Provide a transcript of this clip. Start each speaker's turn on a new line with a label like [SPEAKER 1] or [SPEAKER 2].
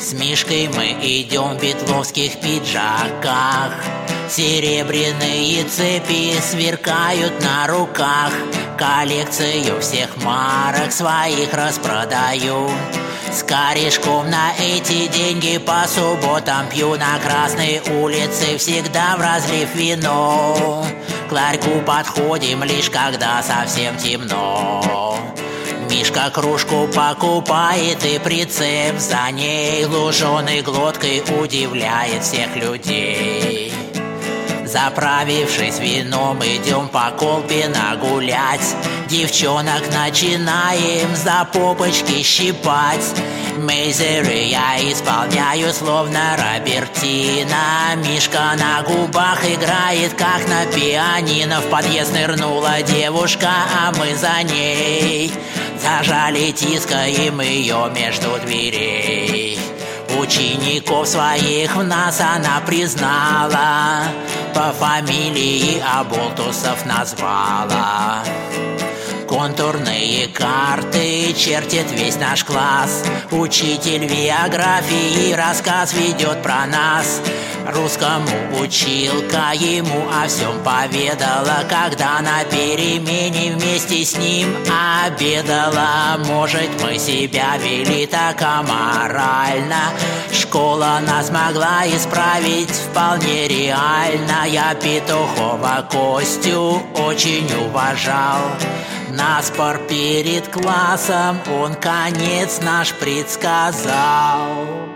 [SPEAKER 1] С Мишкой мы идем в ветловских пиджаках. Серебряные цепи сверкают на руках. Коллекцию всех марок своих распродаю. С корешком на эти деньги по субботам пью. На Красной улице всегда в разлив вино. К ларьку подходим лишь когда совсем темно. Мишка кружку покупает и прицеп за ней луженой глоткой удивляет всех людей. Заправившись вином, идем по Колпино гулять. Девчонок начинаем за попочки щипать. Мейзеры я исполняю словно Робертино. Мишка на губах играет, как на пианино. В подъезд нырнула девушка, а мы за ней. Зажали, тискаем ее между дверей. Учеников своих в нас она признала, по фамилии Аболтусов назвала. Контурные карты чертит весь наш класс. Учитель биографии рассказ ведет про нас. Русскому училка ему о всем поведала, когда на перемене вместе с ним обедала. Может, мы себя вели так аморально, школа нас могла исправить вполне реально. Я Петухова Костю очень уважал. На спор перед классом он конец наш предсказал.